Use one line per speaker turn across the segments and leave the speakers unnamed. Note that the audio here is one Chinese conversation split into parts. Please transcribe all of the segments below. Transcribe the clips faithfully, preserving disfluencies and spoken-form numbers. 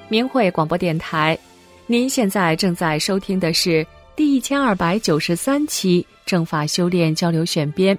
明慧广播电台，您现在正在收听的是第一千二百九十三期正法修炼交流选编。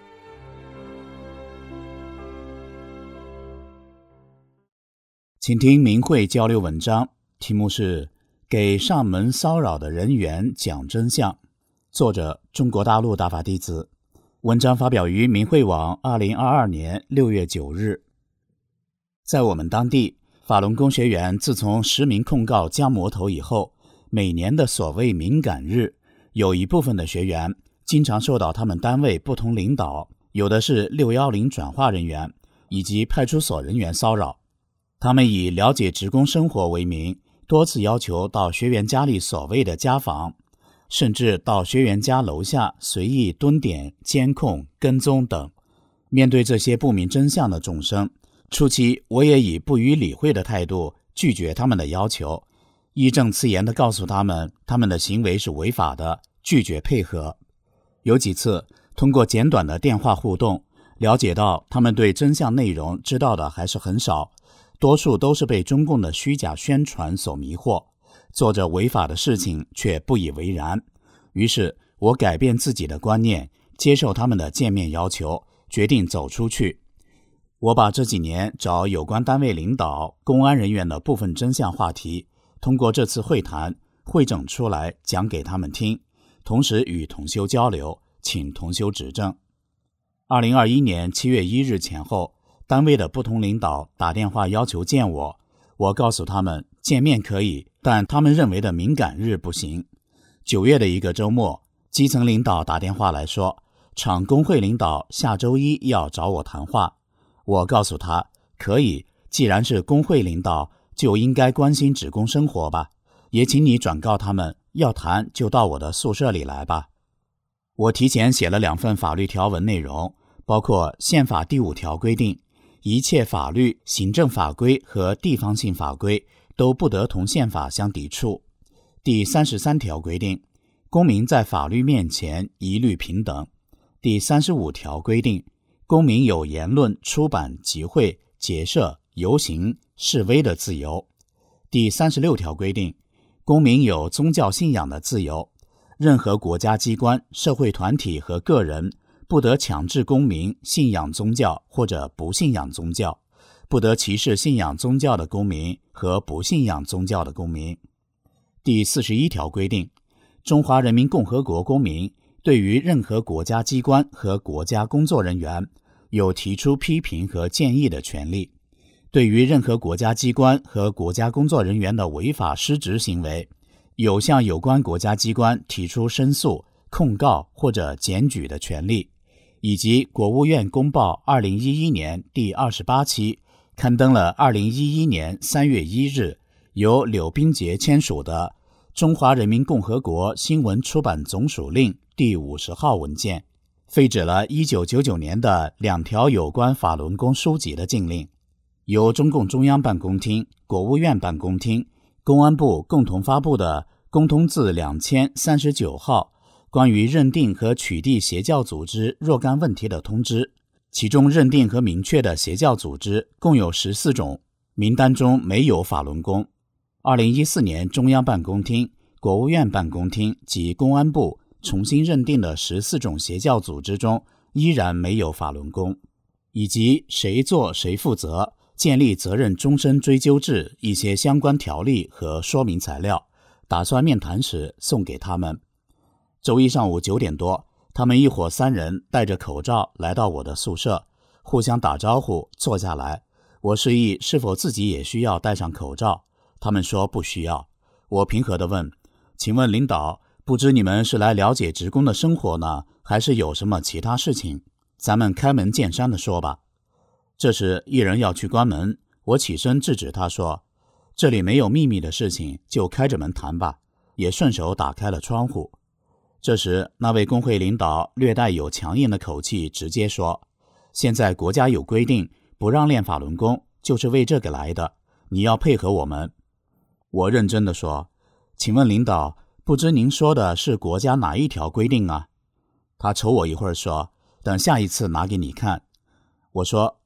请听明慧交流文章，题目是给上门骚扰的人员讲真相，作者中国大陆大法弟子。文章发表于明慧网二零二二年六月九日。在我们当地，法轮功学员自从实名控告江魔头以后，每年的所谓敏感日，有一部分的学员经常受到他们单位不同领导，有的是六一零转化人员以及派出所人员骚扰。他们以了解职工生活为名，多次要求到学员家里所谓的家访，甚至到学员家楼下随意蹲点、监控、跟踪等。面对这些不明真相的众生，初期我也以不予理会的态度拒绝他们的要求，义正辞严地告诉他们他们的行为是违法的，拒绝配合。有几次通过简短的电话互动，了解到他们对真相内容知道的还是很少，多数都是被中共的虚假宣传所迷惑，做着违法的事情却不以为然。于是我改变自己的观念，接受他们的见面要求，决定走出去。我把这几年找有关单位领导、公安人员的部分真相话题，通过这次会谈汇整出来讲给他们听，同时与同修交流，请同修指正。二零二一年七月一日前后，单位的不同领导打电话要求见我，我告诉他们见面可以，但他们认为的敏感日不行。九月的一个周末，基层领导打电话来说，厂工会领导下周一要找我谈话。我告诉他，可以，既然是工会领导，就应该关心职工生活吧，也请你转告他们，要谈就到我的宿舍里来吧。我提前写了两份法律条文内容，包括宪法第五条规定，一切法律、行政法规和地方性法规都不得同宪法相抵触。第三十三条规定，公民在法律面前一律平等。第三十五条规定，公民有言论、出版、集会、结社、游行、示威的自由。第三十六条规定，公民有宗教信仰的自由，任何国家机关、社会团体和个人不得强制公民信仰宗教或者不信仰宗教，不得歧视信仰宗教的公民和不信仰宗教的公民。第四十一条规定，中华人民共和国公民对于任何国家机关和国家工作人员有提出批评和建议的权利，对于任何国家机关和国家工作人员的违法失职行为，有向有关国家机关提出申诉、控告或者检举的权利，以及国务院公报二零一一年第二十八期刊登了二零一一年三月一日由柳宾杰签署的《中华人民共和国新闻出版总署令》第五十号文件，废止了一九九九年的两条有关法轮功书籍的禁令，由中共中央办公厅、国务院办公厅、公安部共同发布的公通字两千三十九号关于认定和取缔邪教组织若干问题的通知，其中认定和明确的邪教组织共有十四种，名单中没有法轮功。二零一四年中央办公厅、国务院办公厅及公安部重新认定的十四种邪教组织中依然没有法轮功，以及谁做谁负责、建立责任终身追究制一些相关条例和说明材料，打算面谈时送给他们。周一上午九点多，他们一伙三人戴着口罩来到我的宿舍，互相打招呼，坐下来。我示意是否自己也需要戴上口罩，他们说不需要。我平和地问，请问领导，不知你们是来了解职工的生活呢，还是有什么其他事情？咱们开门见山地说吧。这时一人要去关门，我起身制止他说，这里没有秘密的事情，就开着门谈吧，也顺手打开了窗户。这时那位工会领导略带有强硬的口气直接说，现在国家有规定不让练法轮功，就是为这个来的，你要配合我们。我认真地说，请问领导，不知您说的是国家哪一条规定啊？他瞅我一会儿说，等下一次拿给你看。我说，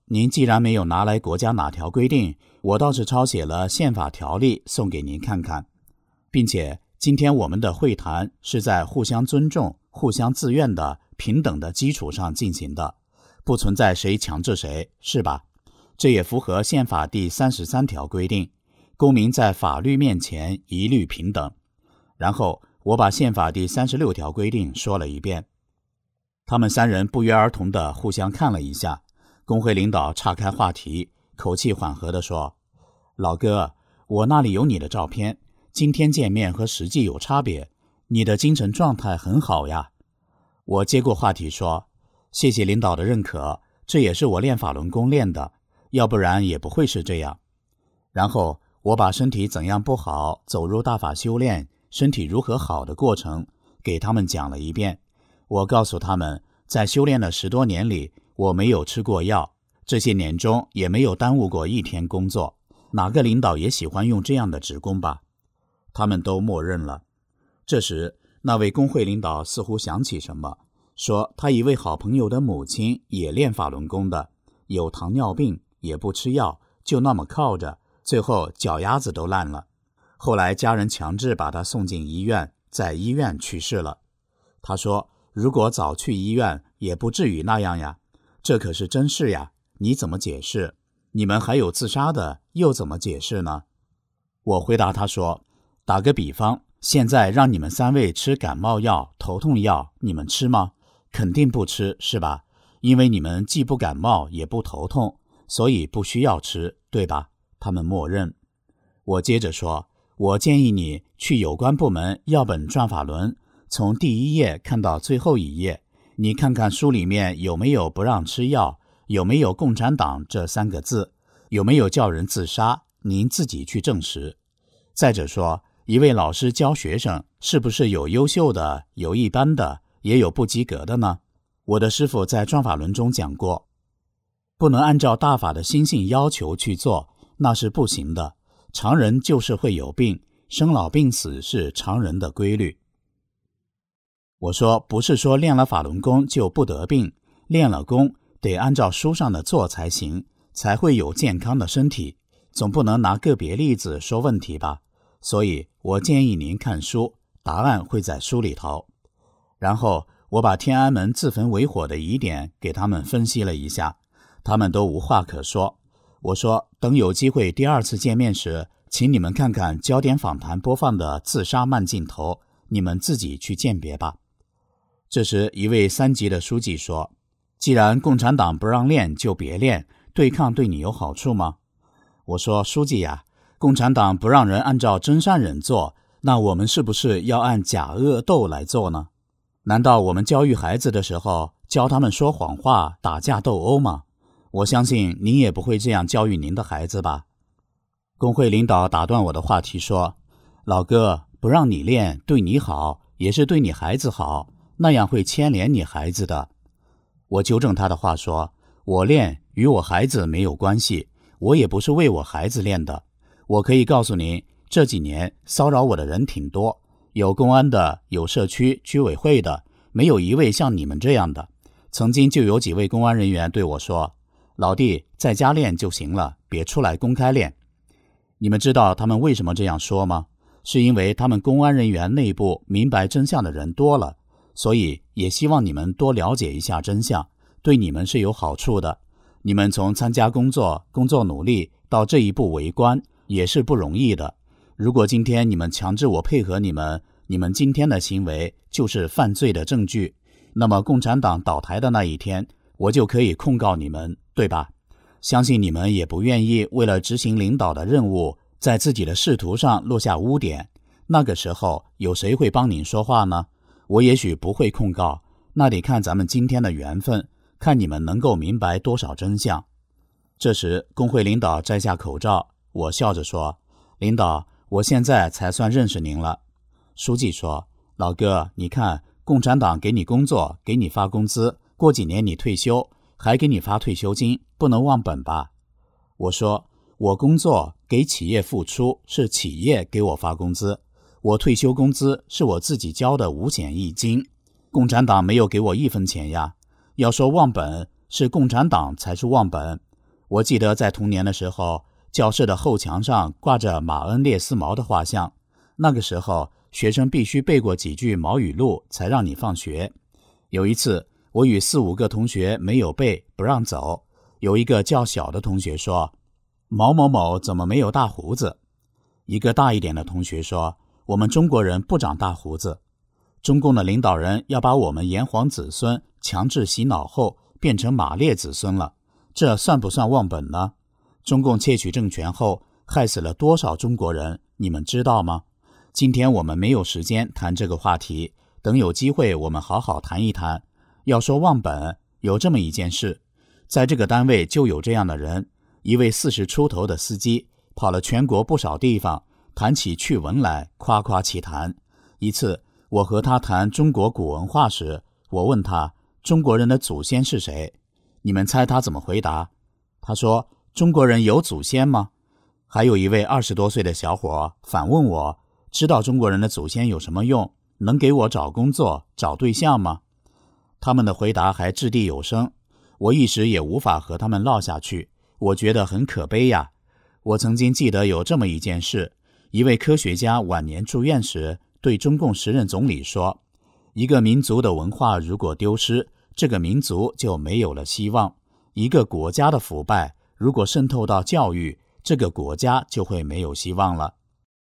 您既然没有拿来国家哪条规定，我倒是抄写了宪法条例送给您看看，并且今天我们的会谈是在互相尊重、互相自愿的平等的基础上进行的，不存在谁强制谁，是吧？这也符合宪法第三十三条规定，公民在法律面前一律平等。然后我把宪法第三十六条规定说了一遍。他们三人不约而同地互相看了一下，工会领导岔开话题，口气缓和地说：老哥，我那里有你的照片，今天见面和实际有差别，你的精神状态很好呀。我接过话题说：谢谢领导的认可，这也是我练法轮功练的，要不然也不会是这样。然后我把身体怎样不好，走入大法修炼，身体如何好的过程给他们讲了一遍。我告诉他们，在修炼的十多年里，我没有吃过药，这些年中也没有耽误过一天工作。哪个领导也喜欢用这样的职工吧？他们都默认了。这时那位工会领导似乎想起什么，说他一位好朋友的母亲也练法轮功的，有糖尿病，也不吃药，就那么靠着，最后脚丫子都烂了。后来家人强制把他送进医院，在医院去世了。他说如果早去医院也不至于那样呀，这可是真事呀，你怎么解释？你们还有自杀的，又怎么解释呢？我回答他说，打个比方，现在让你们三位吃感冒药、头痛药，你们吃吗？肯定不吃，是吧？因为你们既不感冒也不头痛，所以不需要吃，对吧？他们默认。我接着说，我建议你去有关部门要本转法轮，从第一页看到最后一页，你看看书里面有没有不让吃药，有没有共产党这三个字，有没有叫人自杀，您自己去证实。再者说，一位老师教学生，是不是有优秀的，有一般的，也有不及格的呢？我的师父在转法轮中讲过，不能按照大法的心性要求去做，那是不行的。常人就是会有病，生老病死是常人的规律。我说，不是说练了法轮功就不得病，练了功得按照书上的做才行，才会有健康的身体，总不能拿个别例子说问题吧。所以我建议您看书，答案会在书里头。然后我把天安门自焚为火的疑点给他们分析了一下，他们都无话可说。我说，等有机会第二次见面时，请你们看看焦点访谈播放的自杀慢镜头，你们自己去鉴别吧。这时一位三级的书记说，既然共产党不让练就别练，对抗对你有好处吗？我说，书记呀，共产党不让人按照真善忍做，那我们是不是要按假恶斗来做呢？难道我们教育孩子的时候教他们说谎话、打架斗殴吗？我相信您也不会这样教育您的孩子吧。工会领导打断我的话题说，老哥，不让你练对你好，也是对你孩子好，那样会牵连你孩子的。我纠正他的话说，我练与我孩子没有关系，我也不是为我孩子练的。我可以告诉您，这几年骚扰我的人挺多，有公安的，有社区居委会的，没有一位像你们这样的。曾经就有几位公安人员对我说，老弟，在家练就行了，别出来公开练。你们知道他们为什么这样说吗？是因为他们公安人员内部明白真相的人多了，所以也希望你们多了解一下真相，对你们是有好处的。你们从参加工作、工作努力到这一步为官，也是不容易的。如果今天你们强制我配合你们，你们今天的行为就是犯罪的证据，那么共产党倒台的那一天，我就可以控告你们，对吧？相信你们也不愿意为了执行领导的任务，在自己的仕途上落下污点。那个时候有谁会帮您说话呢？我也许不会控告，那得看咱们今天的缘分，看你们能够明白多少真相。这时工会领导摘下口罩，我笑着说，领导，我现在才算认识您了。书记说，老哥，你看共产党给你工作，给你发工资，过几年你退休，还给你发退休金，不能忘本吧？我说，我工作给企业付出，是企业给我发工资，我退休工资是我自己交的五险一金，共产党没有给我一分钱呀。要说忘本，是共产党才是忘本， 我记得在童年的时候，教室的后墙上挂着马恩列斯毛的画像，那个时候学生必须背过几句毛语录才让你放学。有一次我与四五个同学没有背，不让走，有一个较小的同学说，某某某怎么没有大胡子？一个大一点的同学说，我们中国人不长大胡子。中共的领导人要把我们炎黄子孙强制洗脑后变成马列子孙了，这算不算忘本呢？中共窃取政权后害死了多少中国人，你们知道吗？今天我们没有时间谈这个话题，等有机会我们好好谈一谈。要说忘本，有这么一件事，在这个单位就有这样的人，一位四十出头的司机跑了全国不少地方，谈起趣闻来夸夸其谈。一次我和他谈中国古文化时，我问他中国人的祖先是谁？你们猜他怎么回答？他说，中国人有祖先吗？还有一位二十多岁的小伙反问我，知道中国人的祖先有什么用？能给我找工作找对象吗？他们的回答还掷地有声，我一时也无法和他们唠下去，我觉得很可悲呀。我曾经记得有这么一件事，一位科学家晚年住院时对中共时任总理说，一个民族的文化如果丢失，这个民族就没有了希望。一个国家的腐败如果渗透到教育，这个国家就会没有希望了。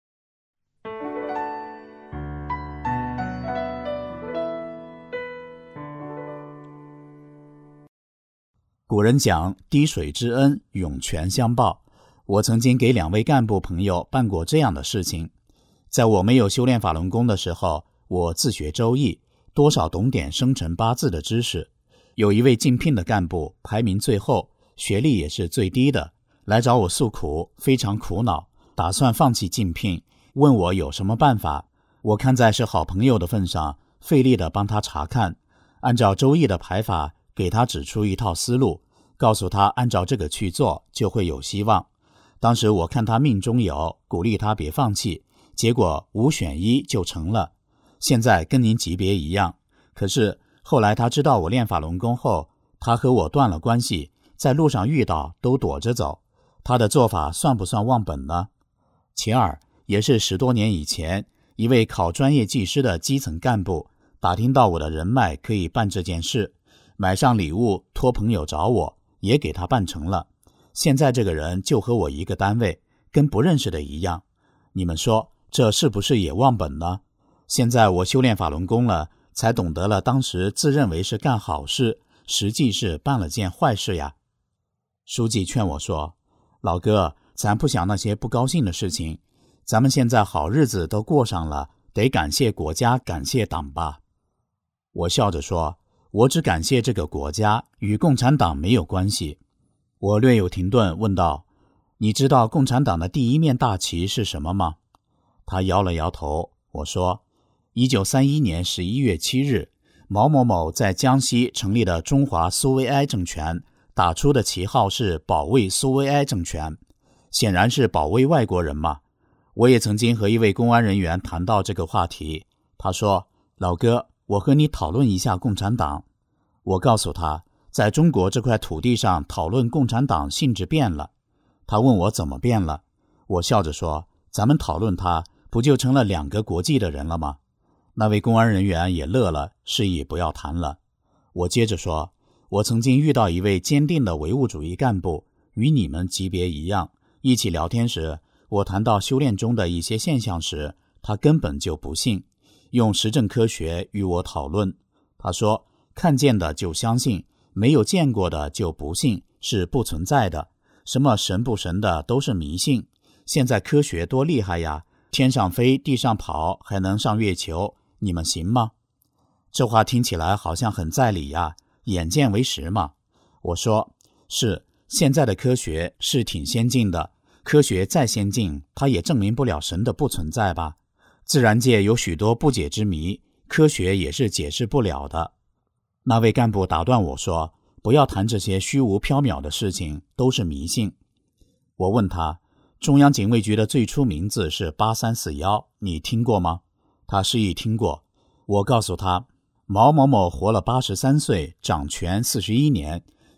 古人讲滴水之恩，涌泉相报。我曾经给两位干部朋友办过这样的事情。在我没有修炼法轮功的时候，我自学周易，多少懂点生辰八字的知识。有一位竞聘的干部排名最后，学历也是最低的，来找我诉苦，非常苦恼，打算放弃竞聘，问我有什么办法。我看在是好朋友的份上，费力地帮他查看，按照周易的排法给他指出一套思路，告诉他按照这个去做就会有希望。当时我看他命中有，鼓励他别放弃，结果五选一就成了。现在跟您级别一样，可是后来他知道我练法轮功后，他和我断了关系，在路上遇到都躲着走。他的做法算不算忘本呢？其二，也是十多年以前，一位考专业技师的基层干部打听到我的人脉可以办这件事，买上礼物托朋友找我，也给他办成了。现在这个人就和我一个单位，跟不认识的一样。你们说这是不是也忘本呢？现在我修炼法轮功了，才懂得了当时自认为是干好事，实际是办了件坏事呀。书记劝我说，老哥，咱不想那些不高兴的事情，咱们现在好日子都过上了，得感谢国家，感谢党吧。我笑着说，我只感谢这个国家，与共产党没有关系。我略有停顿问道，你知道共产党的第一面大旗是什么吗？他摇了摇头。我说，一九三一年十一月七日，毛某某在江西成立的中华苏维埃政权，打出的旗号是保卫苏维埃政权，显然是保卫外国人嘛。我也曾经和一位公安人员谈到这个话题，他说，老哥，我和你讨论一下共产党。我告诉他，在中国这块土地上讨论共产党性质变了。他问我怎么变了，我笑着说，咱们讨论他，不就成了两个国际的人了吗？那位公安人员也乐了，示意不要谈了。我接着说，我曾经遇到一位坚定的唯物主义干部，与你们级别一样，一起聊天时，我谈到修炼中的一些现象时，他根本就不信，用实证科学与我讨论。他说，看见的就相信，没有见过的就不信，是不存在的，什么神不神的都是迷信。现在科学多厉害呀，天上飞地上跑，还能上月球，你们行吗？这话听起来好像很在理呀，眼见为实嘛。我说，是，现在的科学是挺先进的，科学再先进，它也证明不了神的不存在吧。自然界有许多不解之谜，科学也是解释不了的。那位干部打断我说，不要谈这些虚无缥缈的事情，都是迷信。我问他，中央警卫局的最初名字是八三四一，你听过吗？他示意听过。我告诉他，毛某某活了八十三岁，掌权四十一年，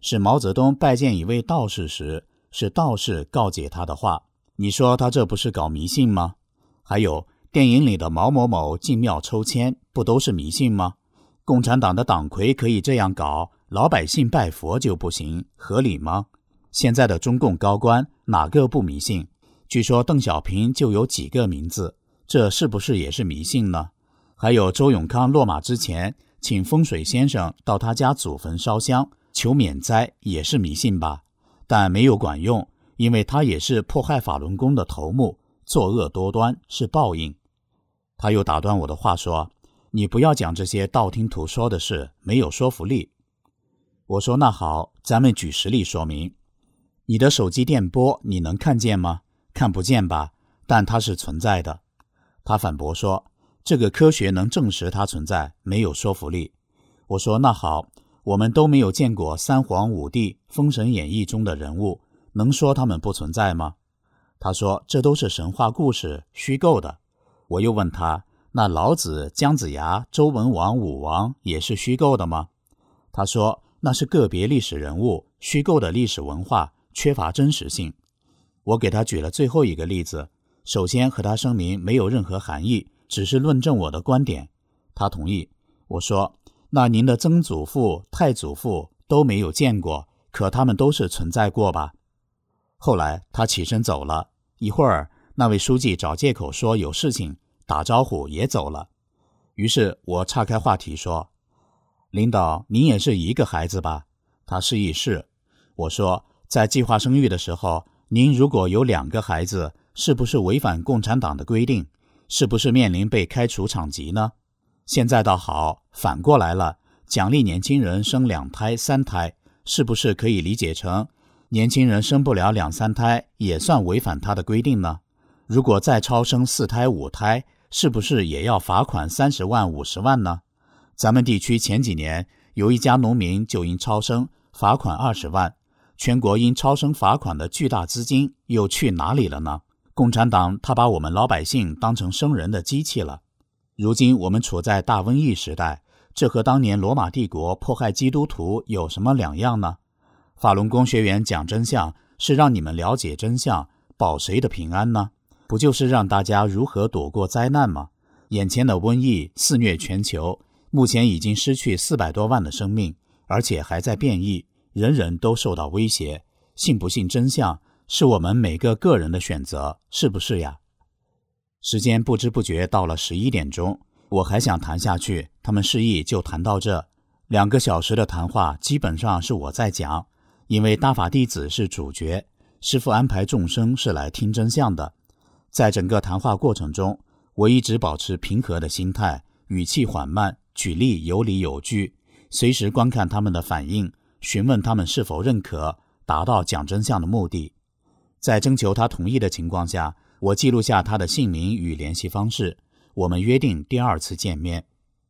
是毛泽东拜见一位道士时，是道士告诫他的话。你说他这不是搞迷信吗？还有电影里的毛某某进庙抽签，不都是迷信吗？共产党的党魁可以这样搞，老百姓拜佛就不行，合理吗？现在的中共高官哪个不迷信？据说邓小平就有几个名字，这是不是也是迷信呢？还有周永康落马之前请风水先生到他家祖坟烧香求免灾，也是迷信吧？但没有管用，因为他也是迫害法轮功的头目，作恶多端，是报应。他又打断我的话说，你不要讲这些道听途说的事，没有说服力。我说那好，咱们举实例说明。你的手机电波你能看见吗？看不见吧，但它是存在的。他反驳说，这个科学能证实它存在，没有说服力。我说那好，我们都没有见过三皇五帝、封神演义中的人物，能说他们不存在吗？他说这都是神话故事，虚构的。我又问他，那老子、姜子牙、周文王、武王也是虚构的吗？他说那是个别历史人物，虚构的历史文化缺乏真实性。我给他举了最后一个例子，首先和他声明没有任何含义，只是论证我的观点。他同意。我说那您的曾祖父、太祖父都没有见过，可他们都是存在过吧？后来他起身走了，一会儿那位书记找借口说有事情，打招呼也走了。于是我岔开话题说，领导您也是一个孩子吧？他示意是。我说在计划生育的时候，您如果有两个孩子，是不是违反共产党的规定？是不是面临被开除厂籍呢？现在倒好，反过来了，奖励年轻人生两胎三胎，是不是可以理解成年轻人生不了两三胎也算违反他的规定呢？如果再超生四胎五胎，是不是也要罚款三十万五十万呢？咱们地区前几年有一家农民就因超生罚款二十万，全国因超生罚款的巨大资金又去哪里了呢？共产党他把我们老百姓当成生人的机器了。如今我们处在大瘟疫时代，这和当年罗马帝国迫害基督徒有什么两样呢？法轮功学员讲真相，是让你们了解真相，保谁的平安呢？不就是让大家如何躲过灾难吗？眼前的瘟疫肆虐全球，目前已经失去四百多万的生命，而且还在变异，人人都受到威胁。信不信真相，是我们每个个人的选择，是不是呀？时间不知不觉到了十一点钟，我还想谈下去，他们示意就谈到这。两个小时的谈话基本上是我在讲，因为大法弟子是主角，师父安排众生是来听真相的。在整个谈话过程中，我一直保持平和的心态，语气缓慢，举例有理有据，随时观看他们的反应，询问他们是否认可，达到讲真相的目的。在征求他同意的情况下，我记录下他的姓名与联系方式，我们约定第二次见面。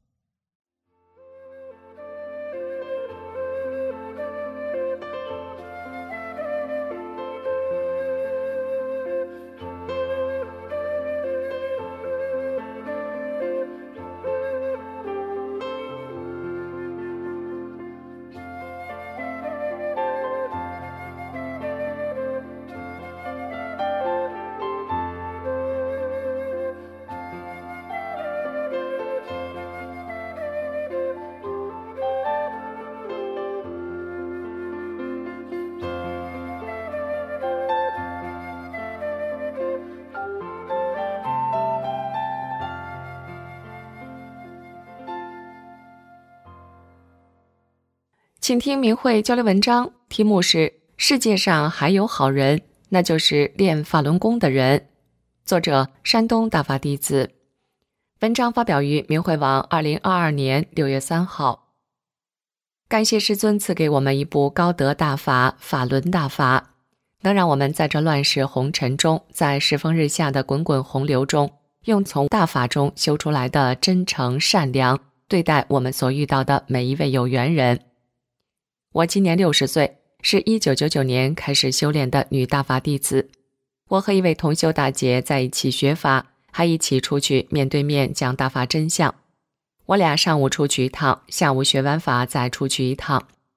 请听明慧交流文章，题目是世界上还有好人，那就是练法轮功的人。作者山东大法弟子。文章发表于明慧网二零二二年六月三号。感谢师尊赐给我们一部高德大法，法轮大法，能让我们在这乱世红尘中，在世风日下的滚滚洪流中，用从大法中修出来的真诚善良对待我们所遇到的每一位有缘人。我今年六十岁，是一九九九年开始修炼的女大法弟子。我和一位同修大姐在一起学法，还一起出去面对面讲大法真相。我俩上午出去一趟，下午学完法再出去一趟。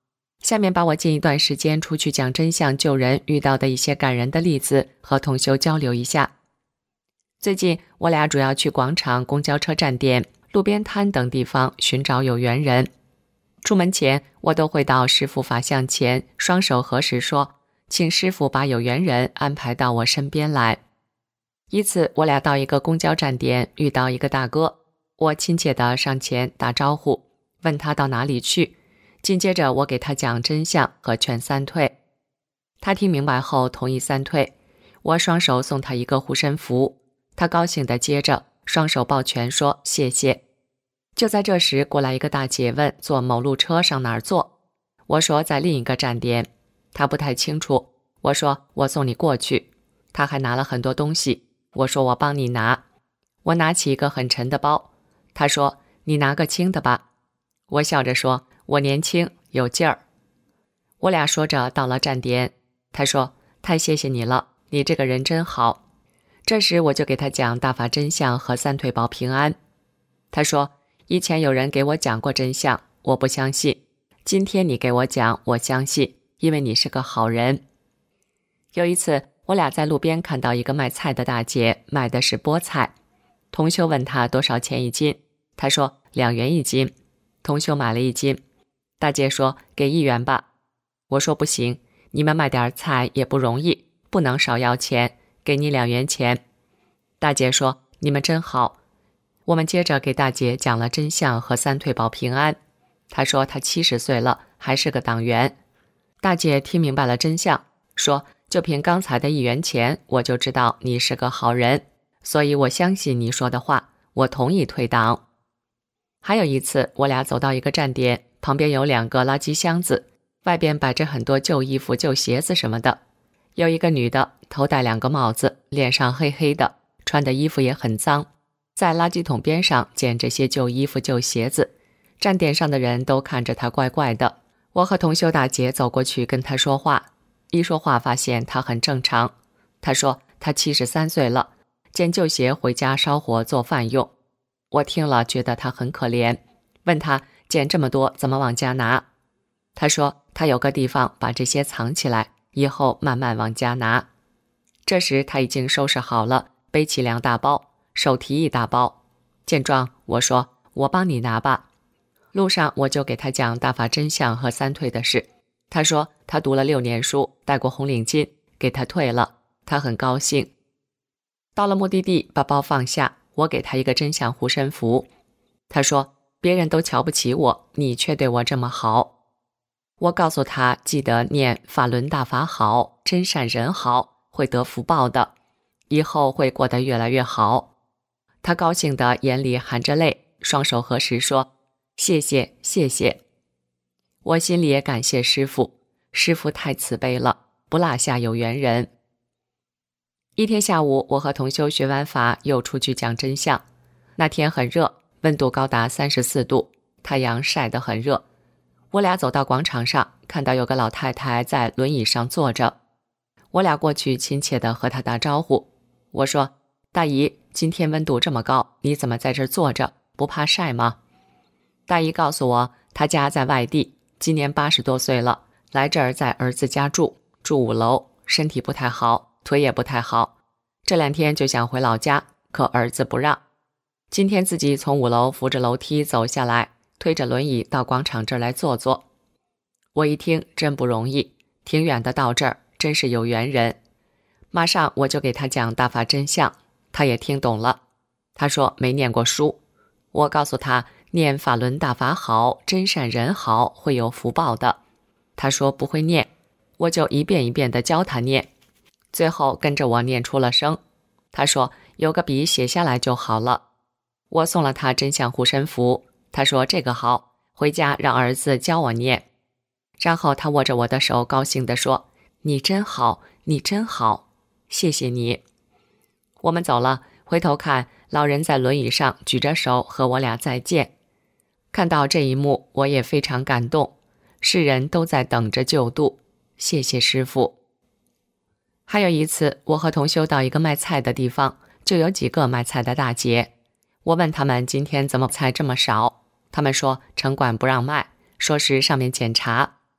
下面把我近一段时间出去讲真相救人遇到的一些感人的例子和同修交流一下。最近我俩主要去广场、公交车站点、路边摊等地方寻找有缘人。出门前我都会到师父法像前，双手合十说，请师父把有缘人安排到我身边来。一次我俩到一个公交站点，遇到一个大哥，我亲切地上前打招呼，问他到哪里去，紧接着我给他讲真相和劝三退。他听明白后同意三退，我双手送他一个护身符，他高兴地接着双手抱拳说谢谢。就在这时，过来一个大姐问坐某路车上哪儿坐，我说在另一个站点，她不太清楚，我说我送你过去。她还拿了很多东西，我说我帮你拿。我拿起一个很沉的包，她说你拿个轻的吧。我笑着说我年轻有劲儿。我俩说着到了站点，她说太谢谢你了，你这个人真好。这时我就给她讲大法真相和三退保平安。她说以前有人给我讲过真相，我不相信，今天你给我讲，我相信，因为你是个好人。有一次我俩在路边看到一个卖菜的大姐，卖的是菠菜。同修问她多少钱一斤，她说两元一斤。同修买了一斤，大姐说给一元吧。我说不行，你们卖点菜也不容易，不能少要钱，给你两元钱。大姐说你们真好。我们接着给大姐讲了真相和三退保平安。她说她七十岁了，还是个党员。大姐听明白了真相，说就凭刚才的一元钱，我就知道你是个好人，所以我相信你说的话，我同意退党。还有一次，我俩走到一个站点，旁边有两个垃圾箱子，外边摆着很多旧衣服、旧鞋子什么的。有一个女的，头戴两个帽子，脸上黑黑的，穿的衣服也很脏，在垃圾桶边上捡这些旧衣服、旧鞋子。站点上的人都看着她怪怪的。我和同修大姐走过去跟她说话，一说话发现她很正常。她说她七十三岁了，捡旧鞋回家烧火做饭用。我听了觉得她很可怜，问她捡这么多怎么往家拿。她说她有个地方把这些藏起来，以后慢慢往家拿。这时她已经收拾好了，背起两大包，手提一大包。见状我说我帮你拿吧。路上我就给她讲大法真相和三退的事。她说她读了六年书，戴过红领巾，给她退了，她很高兴。到了目的地，把包放下，我给她一个真相护身符。她说别人都瞧不起我，你却对我这么好。我告诉她记得念法轮大法好，真善人好，会得福报的，以后会过得越来越好。她高兴的眼里含着泪，双手合十说谢谢谢谢。我心里也感谢师父，师父太慈悲了，不落下有缘人。一天下午，我和同修学完法又出去讲真相。那天很热，温度高达三十四度，太阳晒得很热。我俩走到广场上，看到有个老太太在轮椅上坐着。我俩过去亲切地和她打招呼。我说大姨，今天温度这么高，你怎么在这儿坐着，不怕晒吗？大姨告诉我她家在外地，今年八十多岁了，来这儿在儿子家住，住五楼，身体不太好，腿也不太好，这两天就想回老家，可儿子不让。今天自己从五楼扶着楼梯走下来，推着轮椅到广场这儿来坐坐。我一听真不容易，挺远的到这儿，真是有缘人。马上我就给他讲大法真相，他也听懂了。他说没念过书。我告诉他念法轮大法好，真善人好，会有福报的。他说不会念，我就一遍一遍地教他念，最后跟着我念出了声。他说有个笔写下来就好了。我送了他真相护身符，他说这个好，回家让儿子教我念。然后他握着我的手高兴地说你真好，你真好，谢谢你。我们走了，回头看老人在轮椅上举着手和我俩再见。看到这一幕，我也非常感动，世人都在等着救度，谢谢师父。还有一次，我和同修到一个卖菜的地方，就有几个卖菜的大姐。我问他们今天怎么菜这么少，他们说城管不让卖，说是上面检查。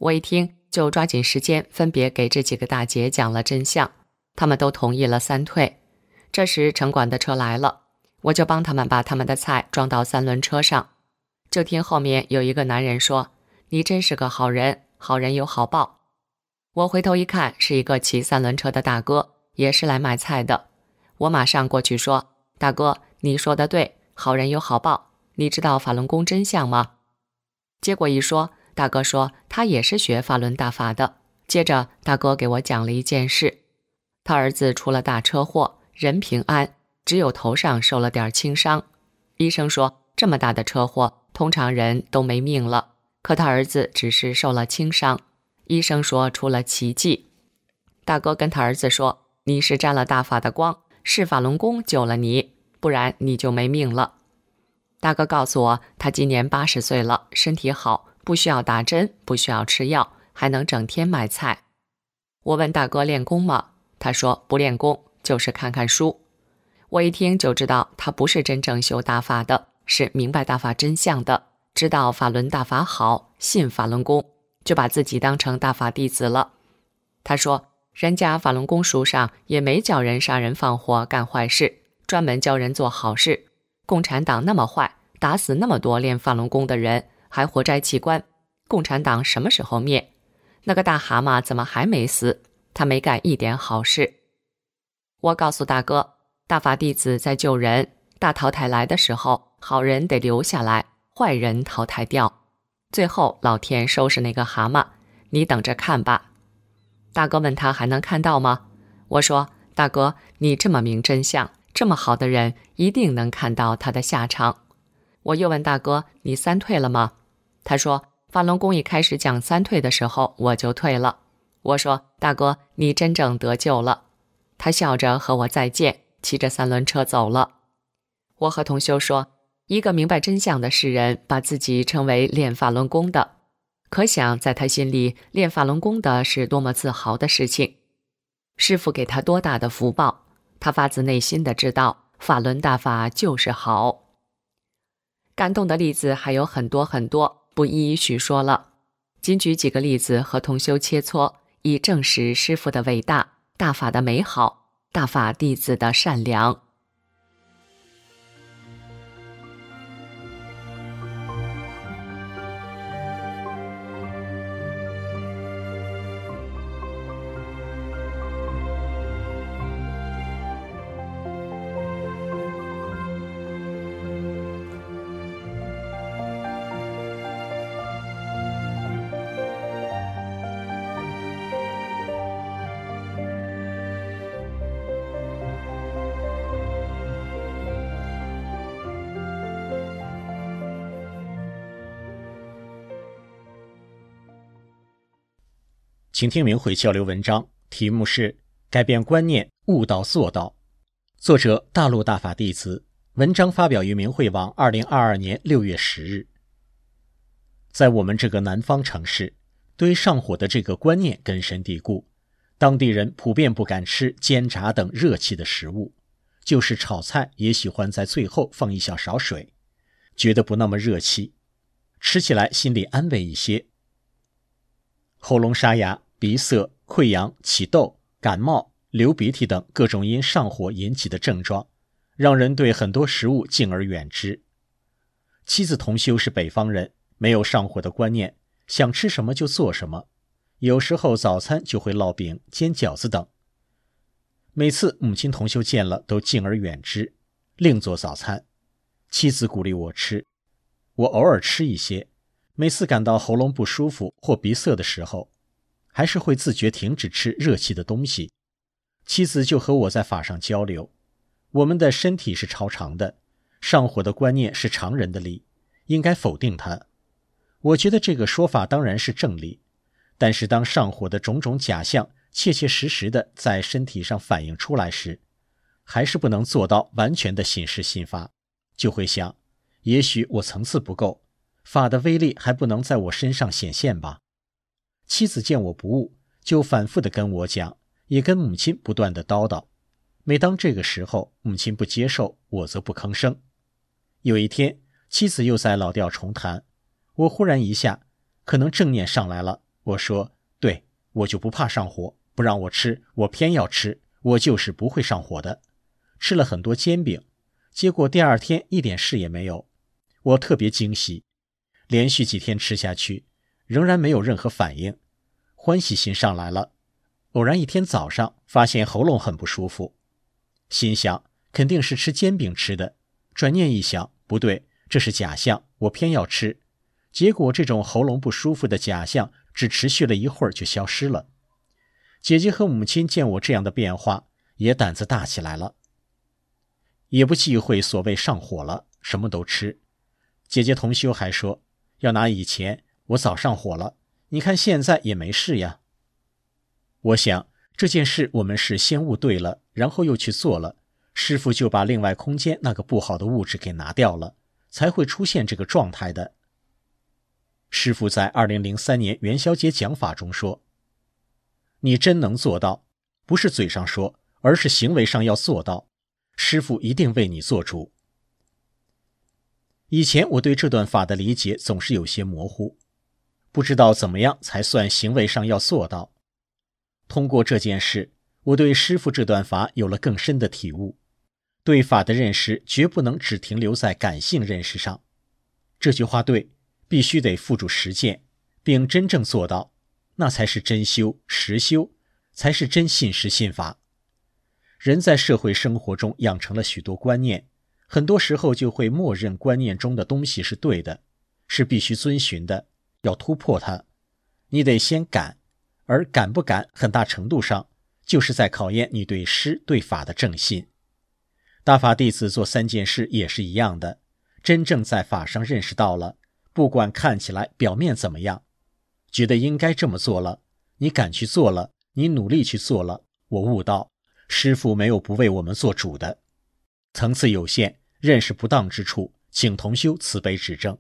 我一听就抓紧时间分别给这几个大姐讲了真相，他们都同意了三退。这时城管的车来了，我就帮他们把他们的菜装到三轮车上。就听后面有一个男人说：“你真是个好人，好人有好报。”我回头一看，是一个骑三轮车的大哥，也是来买菜的。我马上过去说：“大哥，你说的对，好人有好报，你知道法轮功真相吗？”结果一说，大哥说他也是学法轮大法的。接着大哥给我讲了一件事，他儿子出了大车祸，人平安，只有头上受了点轻伤。医生说这么大的车祸通常人都没命了，可他儿子只是受了轻伤，医生说出了奇迹。大哥跟他儿子说：“你是沾了大法的光，是法轮功救了你，不然你就没命了。”大哥告诉我，他今年八十岁了，身体好，不需要打针，不需要吃药，还能整天买菜。我问大哥练功吗？他说不练功，就是看看书。我一听就知道他不是真正修大法的，是明白大法真相的，知道法轮大法好，信法轮功，就把自己当成大法弟子了。他说人家法轮功书上也没教人杀人放火干坏事，专门教人做好事。共产党那么坏，打死那么多练法轮功的人，还活摘器官，共产党什么时候灭？那个大蛤蟆怎么还没死？他没干一点好事。我告诉大哥，大法弟子在救人，大淘汰来的时候，好人得留下来，坏人淘汰掉，最后老天收拾那个蛤蟆，你等着看吧。大哥问他还能看到吗？我说大哥，你这么明真相，这么好的人一定能看到他的下场。我又问大哥，你三退了吗？他说法轮功一开始讲三退的时候我就退了。我说大哥，你真正得救了。他笑着和我再见，骑着三轮车走了。我和同修说，一个明白真相的世人把自己称为练法轮功的，可想在他心里练法轮功的是多么自豪的事情。师父给他多大的福报，他发自内心的知道法轮大法就是好。感动的例子还有很多很多，不一一叙说了，仅举几个例子和同修切磋，以证实师父的伟大，大法的美好，大法弟子的善良。
请听明慧交流文章，题目是改变观念，悟道做道，作者大陆大法弟子，文章发表于明慧网二零二二年六月十日。在我们这个南方城市，对上火的这个观念根深蒂固，当地人普遍不敢吃煎炸等热气的食物，就是炒菜也喜欢在最后放一小勺水，觉得不那么热气，吃起来心里安慰一些。喉咙沙哑、鼻塞、溃疡、起痘、感冒、流鼻涕等各种因上火引起的症状，让人对很多食物敬而远之。妻子同修是北方人，没有上火的观念，想吃什么就做什么，有时候早餐就会烙饼、煎饺子等。每次母亲同修见了都敬而远之，另做早餐。妻子鼓励我吃，我偶尔吃一些，每次感到喉咙不舒服或鼻塞的时候，还是会自觉停止吃热气的东西。妻子就和我在法上交流，我们的身体是超常的，上火的观念是常人的理，应该否定它。我觉得这个说法当然是正理，但是当上火的种种假象切切实实的在身体上反映出来时，还是不能做到完全的信施信法，就会想，也许我层次不够，法的威力还不能在我身上显现吧。妻子见我不悟，就反复地跟我讲，也跟母亲不断地叨叨。每当这个时候，母亲不接受，我则不吭声。有一天，妻子又在老调重弹，我忽然一下，可能正念上来了， 我说，对，我就不怕上火，不让我吃，我偏要吃，我就是不会上火的。吃了很多煎饼，结果第二天一点事也没有。我特别惊喜，连续几天吃下去，仍然没有任何反应，欢喜心上来了。偶然一天早上发现喉咙很不舒服，心想肯定是吃煎饼吃的，转念一想，不对，这是假象，我偏要吃。结果这种喉咙不舒服的假象只持续了一会儿就消失了。姐姐和母亲见我这样的变化，也胆子大起来了，也不忌讳所谓上火了，什么都吃。姐姐同修还说，要拿以前我早上火了，你看现在也没事呀。我想这件事我们是先悟对了，然后又去做了，师父就把另外空间那个不好的物质给拿掉了，才会出现这个状态的。师父在二零零三年元宵节讲法中说，你真能做到，不是嘴上说，而是行为上要做到，师父一定为你做主。以前我对这段法的理解总是有些模糊，不知道怎么样才算行为上要做到。通过这件事，我对师父这段法有了更深的体悟，对法的认识绝不能只停留在感性认识上。这句话对，必须得付诸实践，并真正做到，那才是真修实修，才是真信实信法。人在社会生活中养成了许多观念，很多时候就会默认观念中的东西是对的，是必须遵循的，要突破它，你得先敢，而敢不敢很大程度上就是在考验你对师对法的正信。大法弟子做三件事也是一样的，真正在法上认识到了，不管看起来表面怎么样，觉得应该这么做了，你敢去做了，你努力去做了，我悟到师父没有不为我们做主的。层次有限，认识不当之处，请同修慈悲指正。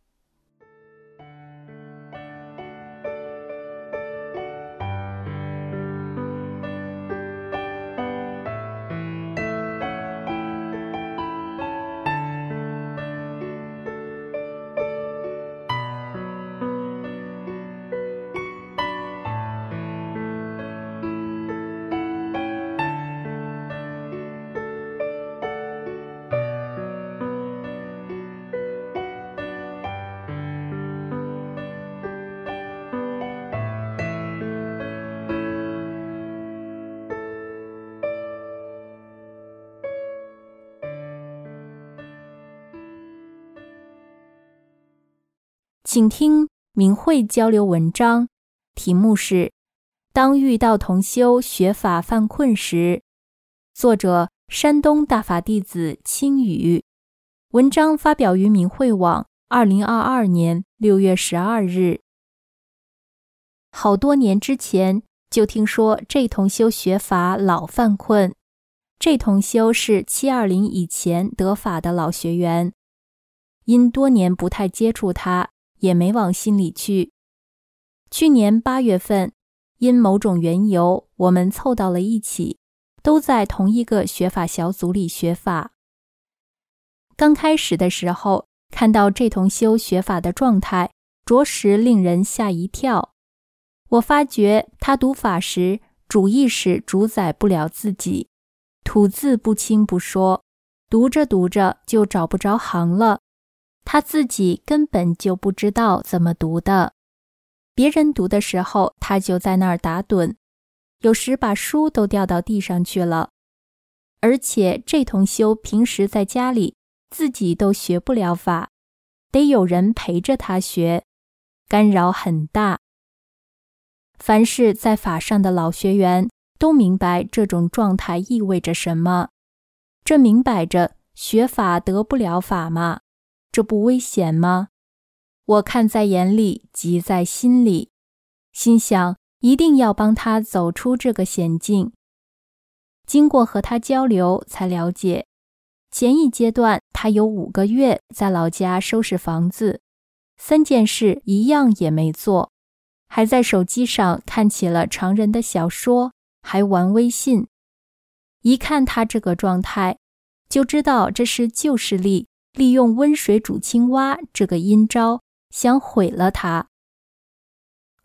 请听明慧交流文章，题目是当遇到同修学法犯困时，作者山东大法弟子青雨，文章发表于明慧网二零二二年六月十二日。好多年之前就听说这同修学法老犯困，这同修是七二零以前得法的老学员，因多年不太接触他，也没往心里去。去年八月份，因某种缘由，我们凑到了一起，都在同一个学法小组里学法。刚开始的时候，看到这同修学法的状态，着实令人吓一跳。我发觉他读法时，主意识主宰不了自己，吐字不清不说，读着读着就找不着行了。他自己根本就不知道怎么读的，别人读的时候，他就在那儿打盹，有时把书都掉到地上去了。而且这同修平时在家里自己都学不了法，得有人陪着他学，干扰很大。凡是在法上的老学员都明白这种状态意味着什么，这明摆着学法得不了法嘛，这不危险吗？我看在眼里，急在心里，心想一定要帮他走出这个险境。经过和他交流，才了解，前一阶段他有五个月在老家收拾房子，三件事一样也没做，还在手机上看起了常人的小说，还玩微信。一看他这个状态，就知道这是旧势力利用温水煮青蛙这个阴招，想毁了他。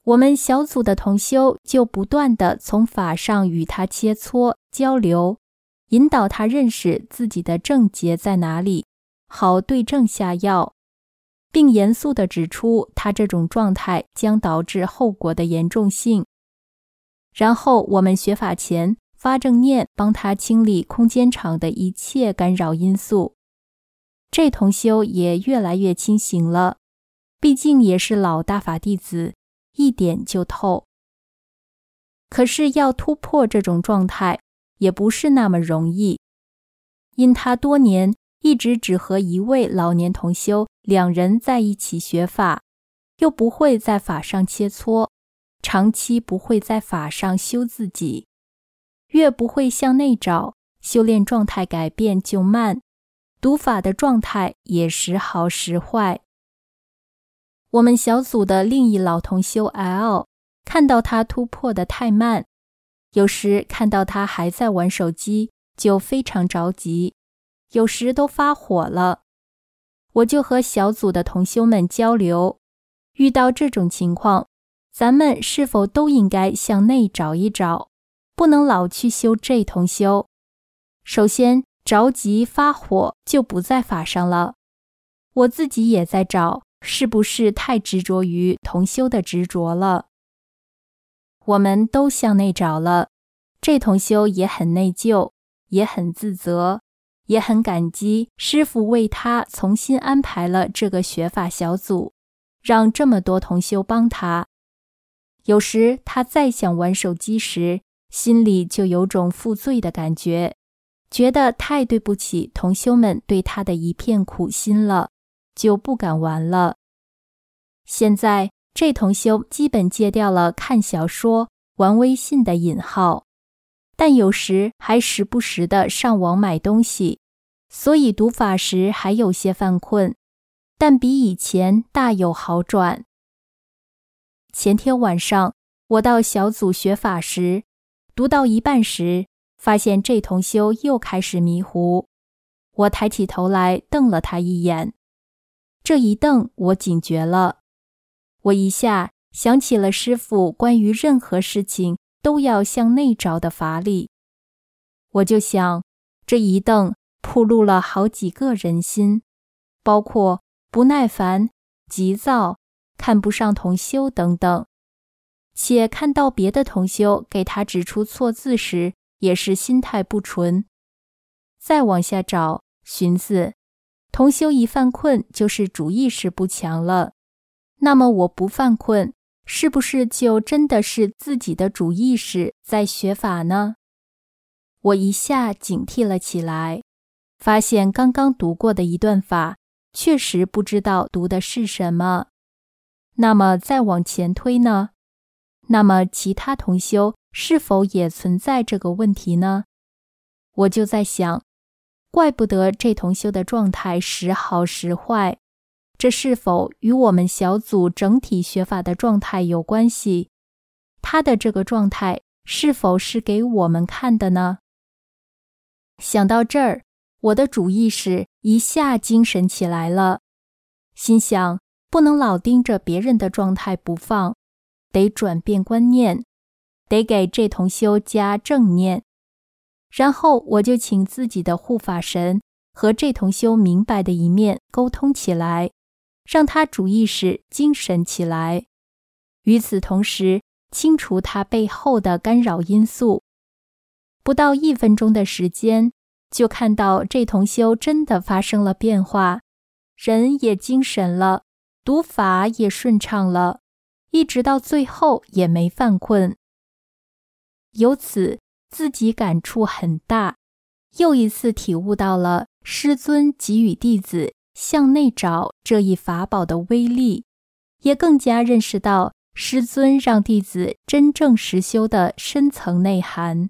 我们小组的同修就不断地从法上与他切磋交流，引导他认识自己的症结在哪里，好对症下药，并严肃地指出他这种状态将导致后果的严重性。然后我们学法前发正念，帮他清理空间场的一切干扰因素。这同修也越来越清醒了，毕竟也是老大法弟子，一点就透。可是要突破这种状态也不是那么容易，因他多年一直只和一位老年同修两人在一起学法，又不会在法上切磋，长期不会在法上修自己，越不会向内找，修炼状态改变就慢，读法的状态也时好时坏。我们小组的另一老同修 L 看到他突破得太慢，有时看到他还在玩手机就非常着急，有时都发火了。我就和小组的同修们交流，遇到这种情况，咱们是否都应该向内找一找，不能老去修这同修。首先着急发火就不在法上了，我自己也在找是不是太执着于同修的执着了。我们都向内找了，这同修也很内疚，也很自责，也很感激师父为他重新安排了这个学法小组，让这么多同修帮他。有时他再想玩手机时，心里就有种负罪的感觉，觉得太对不起同修们对他的一片苦心了，就不敢玩了。现在这同修基本戒掉了看小说、玩微信的瘾好，但有时还时不时地上网买东西，所以读法时还有些犯困，但比以前大有好转。前天晚上我到小组学法时，读到一半时，发现这同修又开始迷糊，我抬起头来瞪了他一眼，这一瞪我警觉了，我一下想起了师父关于任何事情都要向内找的法理，我就想，这一瞪暴露了好几个人心，包括不耐烦、急躁、看不上同修等等，且看到别的同修给他指出错字时，也是心态不纯。再往下找，寻思，同修一犯困就是主意识不强了，那么我不犯困，是不是就真的是自己的主意识在学法呢？我一下警惕了起来，发现刚刚读过的一段法，确实不知道读的是什么。那么再往前推呢？那么其他同修是否也存在这个问题呢？我就在想，怪不得这同修的状态时好时坏，这是否与我们小组整体学法的状态有关系？他的这个状态是否是给我们看的呢？想到这儿，我的主意识一下精神起来了，心想不能老盯着别人的状态不放，得转变观念，得给这同修加正念。然后我就请自己的护法神和这同修明白的一面沟通起来，让他主意识精神起来，与此同时清除他背后的干扰因素。不到一分钟的时间，就看到这同修真的发生了变化，人也精神了，读法也顺畅了，一直到最后也没犯困。由此自己感触很大，又一次体悟到了师尊给予弟子向内找这一法宝的威力，也更加认识到师尊让弟子真正实修的深层内涵。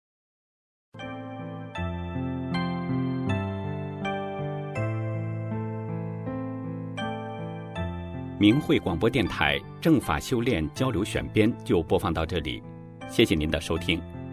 明慧广播电台正法修炼交流选编就播放到这里，谢谢您的收听。